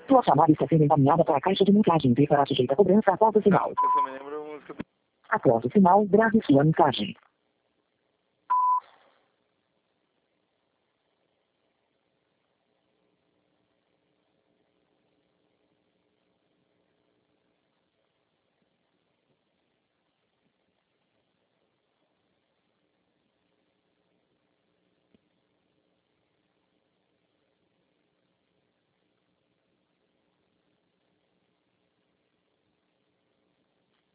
Sua chamada está sendo encaminhada para a caixa de mensagem e será sujeita a cobrança após o sinal. Eu só me lembro a música do... Após o sinal, grave sua mensagem.